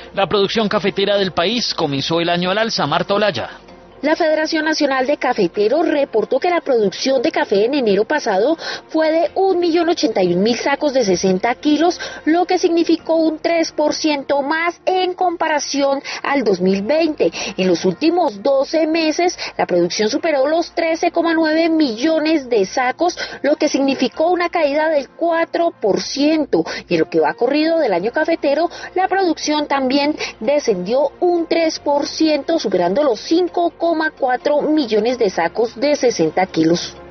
La producción cafetera del país comenzó el año al alza. Marta Olaya. La Federación Nacional de Cafeteros reportó que la producción de café en enero pasado fue de 1.081.000 sacos de 60 kilos, lo que significó un 3% más en comparación al 2020. En los últimos 12 meses, la producción superó los 13,9 millones de sacos, lo que significó una caída del 4%. Y en lo que va corrido del año cafetero, la producción también descendió un 3%, superando los 5,4 millones de sacos de 60 kilos.